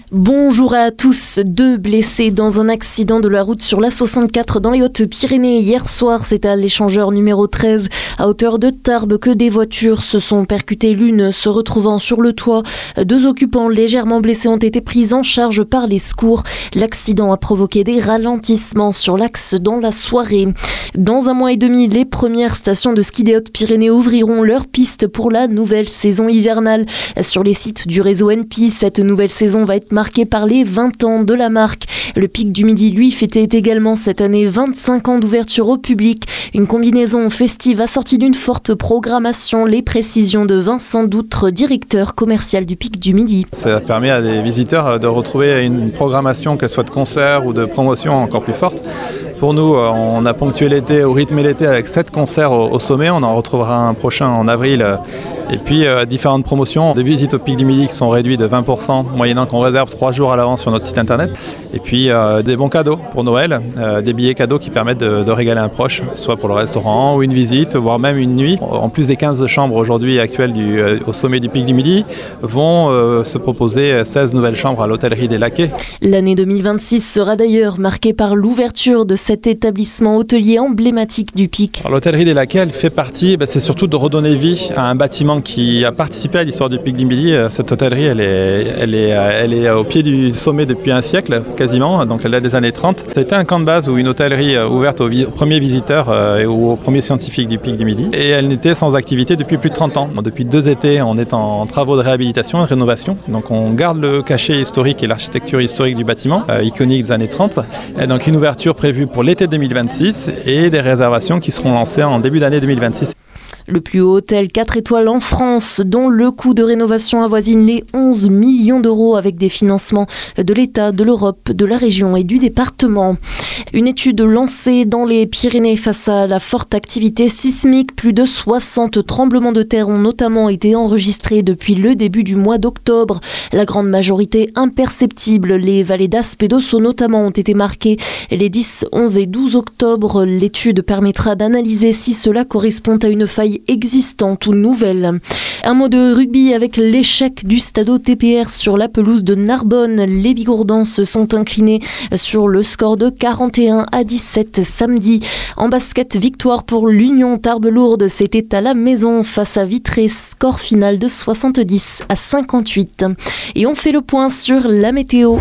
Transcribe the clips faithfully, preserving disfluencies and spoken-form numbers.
Bonjour à tous. Deux blessés dans un accident de la route sur l'A soixante-quatre dans les Hautes-Pyrénées. Hier soir, c'est à l'échangeur numéro treize, à hauteur de Tarbes, que des voitures se sont percutées, l'une se retrouvant sur le toit. Deux occupants légèrement blessés ont été pris en charge par les secours. L'accident a provoqué des ralentissements sur l'axe dans la soirée. Dans un mois et demi, les premières stations de ski des Hautes-Pyrénées ouvriront leurs pistes pour la nouvelle saison hivernale. Sur les sites du réseau N P I, cette nouvelle saison va être marqué par les vingt ans de la marque. Le Pic du Midi, lui, fêtait également cette année vingt-cinq ans d'ouverture au public. Une combinaison festive assortie d'une forte programmation. Les précisions de Vincent Doutre, directeur commercial du Pic du Midi. Ça permet à des visiteurs de retrouver une programmation, qu'elle soit de concert ou de promotion, encore plus forte. Pour nous, on a ponctué l'été, au rythme l'été avec sept concerts au, au sommet. On en retrouvera un prochain en avril. Et puis euh, différentes promotions, des visites au Pic du Midi qui sont réduites de vingt pour cent, moyennant qu'on réserve trois jours à l'avance sur notre site internet. Et puis euh, des bons cadeaux pour Noël, euh, des billets cadeaux qui permettent de, de régaler un proche, soit pour le restaurant ou une visite, voire même une nuit. En plus des quinze chambres aujourd'hui actuelles du, euh, au sommet du Pic du Midi, vont euh, se proposer seize nouvelles chambres à l'hôtellerie des Laquais. L'année deux mille vingt-six sera d'ailleurs marquée par l'ouverture de cet établissement hôtelier emblématique du Pic. Alors, l'hôtellerie des Laquais, elle fait partie, bah, c'est surtout de redonner vie à un bâtiment qui a participé à l'histoire du Pic du Midi. Cette hôtellerie, elle est, elle est, elle est au pied du sommet depuis un siècle quasiment, donc elle date des années trente. C'était un camp de base ou une hôtellerie ouverte aux, vi- aux premiers visiteurs euh, ou aux premiers scientifiques du Pic du Midi. Et elle n'était sans activité depuis plus de trente ans. Donc, depuis deux étés, on est en travaux de réhabilitation et de rénovation. Donc on garde le cachet historique et l'architecture historique du bâtiment, euh, iconique des années trente. Et donc une ouverture prévue pour l'été deux mille vingt-six et des réservations qui seront lancées en début d'année deux mille vingt-six. Le plus haut hôtel quatre étoiles en France, dont le coût de rénovation avoisine les onze millions d'euros avec des financements de l'État, de l'Europe, de la région et du département. Une étude lancée dans les Pyrénées face à la forte activité sismique. Plus de soixante tremblements de terre ont notamment été enregistrés depuis le début du mois d'octobre. La grande majorité imperceptible. Les vallées d'Aspe et d'Ossau notamment ont été marquées les dix, onze et douze octobre. L'étude permettra d'analyser si cela correspond à une faille existante ou nouvelle. Un mot de rugby avec l'échec du Stade T P R sur la pelouse de Narbonne. Les Bigourdans se sont inclinés sur le score de quarante et un à dix-sept samedi. En basket, victoire pour l'Union Tarbes-Lourdes. C'était à la maison face à Vitré. Score final de soixante-dix à cinquante-huit. Et on fait le point sur la météo.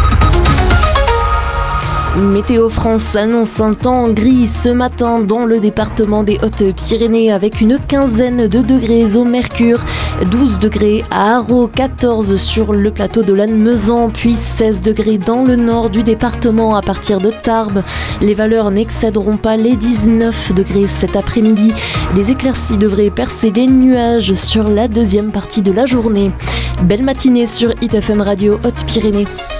Météo France annonce un temps gris ce matin dans le département des Hautes-Pyrénées avec une quinzaine de degrés au mercure, douze degrés à Haro, quatorze sur le plateau de Lannemezan, puis seize degrés dans le nord du département à partir de Tarbes. Les valeurs n'excéderont pas les dix-neuf degrés cet après-midi. Des éclaircies devraient percer les nuages sur la deuxième partie de la journée. Belle matinée sur I T F M Radio Hautes-Pyrénées.